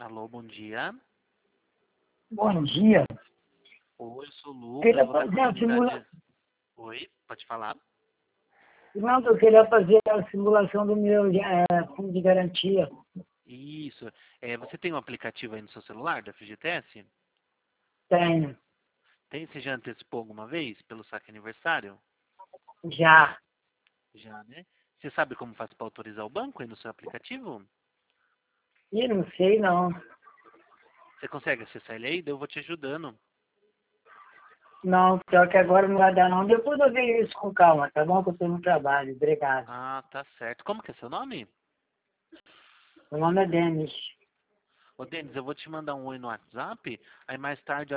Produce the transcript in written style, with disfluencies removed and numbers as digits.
Alô, bom dia. Bom dia. Oi, eu sou o Lucas, Queria vou da fazer a comunidade... Oi, pode falar? Não, eu queria fazer a simulação do meu fundo de garantia. Isso. Você tem um aplicativo aí no seu celular da FGTS? Tenho. Tem? Você já antecipou alguma vez pelo saque aniversário? Já. Já, né? Você sabe como faz para autorizar o banco aí no seu aplicativo? Ih, não sei não. Você consegue acessar ele aí? Daí eu vou te ajudando. Não, pior que agora não vai dar não. Depois eu vejo isso com calma, tá bom? Que eu estou no trabalho. Obrigado. Ah, tá certo. Como que é seu nome? Meu nome é Denis. Ô, Denis, eu vou te mandar um oi no WhatsApp, aí mais tarde